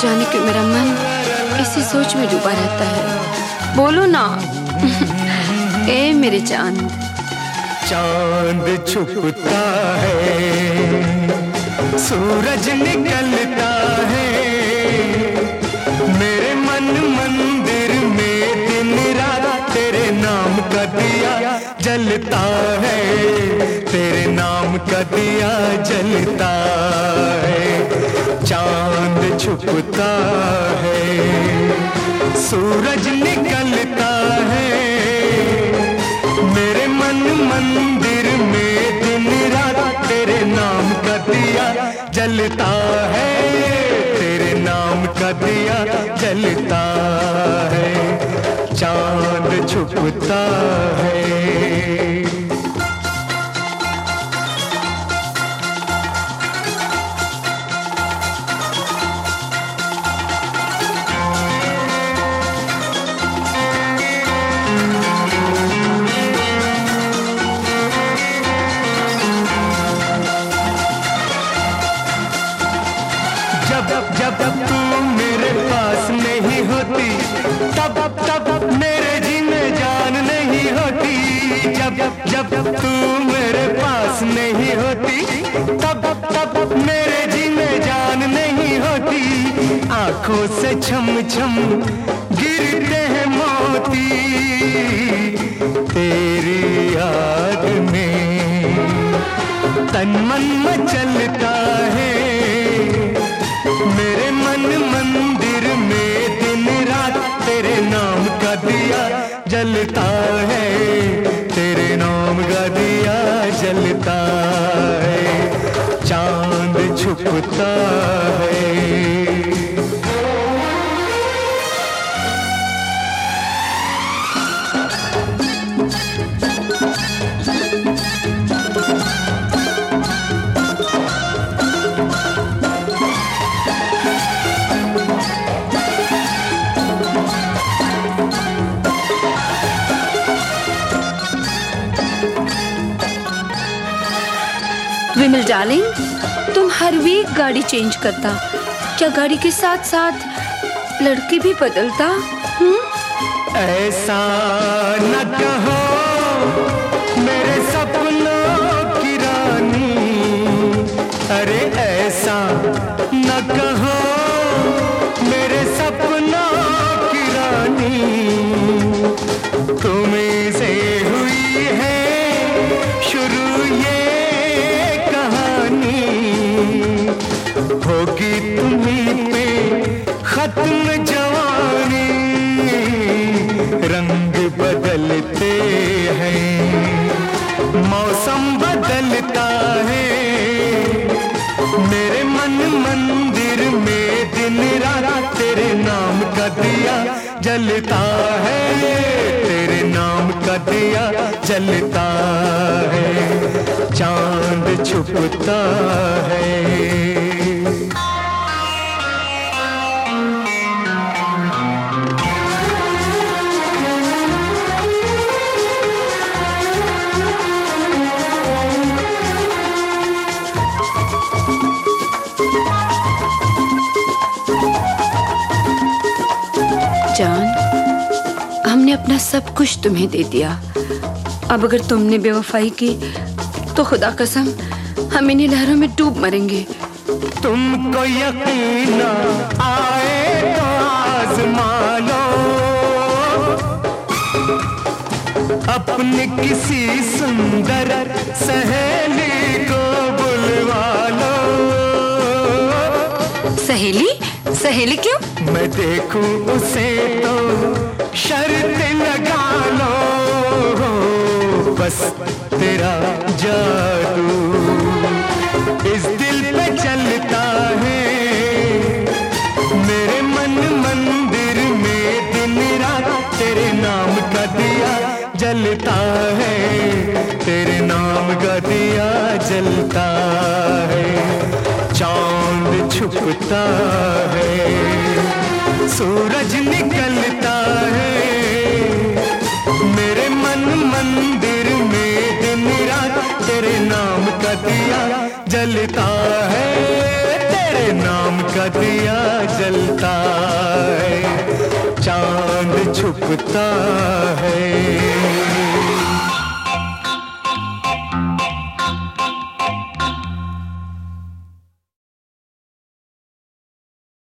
जाने क्यों मेरा मन इसी सोच में डूबा रहता है। बोलो ना ए मेरे चांद। चांद छुपता है, सूरज निकलता है, मेरे मन मंदिर में दिन रात तेरे नाम का दिया जलता है, तेरे नाम का दिया जलता है। चांद छुपता है, सूरज निकलता है, मेरे मन मंदिर में दिन रात तेरे नाम का दिया जलता है, तेरे नाम का दिया जलता है। चांद छुपता है। जब तू मेरे पास नहीं होती, तब मेरे जीने जान नहीं होती। जब तू मेरे पास नहीं होती, तब मेरे जीने जान नहीं होती। आंखों से छम छम गिरते हैं मोती, तेरी याद में तन मन मचलता है, मेरे मन मंदिर में दिन रात तेरे नाम का दिया जलता है, तेरे नाम का दिया जलता है। चांद छुपता है। विमल डार्लिंग, तुम हर वीक गाड़ी चेंज करता, क्या गाड़ी के साथ साथ लड़की भी बदलता? ऐसा न कहो मेरे सपनों की रानी, अरे ऐसा न कहो मेरे सपनों की रानी, तुम्हीं से हुई है शुरू ये कहानी, होगी तुम्हीं पे खत्म जवानी। रंग बदलते हैं, मौसम बदलता है, मेरे मन मंदिर में दिन रात तेरे नाम का दिया जलता है, तेरे नाम का दिया जलता है। चांद छुपता है। जान, हमने अपना सब कुछ तुम्हें दे दिया, अब अगर तुमने बेवफाई की तो खुदा कसम हम इन्हीं लहरों में डूब मरेंगे। तुमको यकीन न आए तो आज़मा लो, अपनी किसी सुंदर सहेली को बुलवा लो। सहेली? सहेली क्यों? मैं देखूं उसे तो शर्त लगा लो, बस तेरा जादू इस दिल पे चलता है, मेरे मन मंदिर में दिन रात तेरे नाम का दिया जलता है, तेरे नाम का दिया जलता है। चांद छुपता है, सूरज निकलता है, मेरे मन मंदिर में दिन रात तेरे नाम का दिया जलता है, तेरे नाम का दिया जलता छुपता है।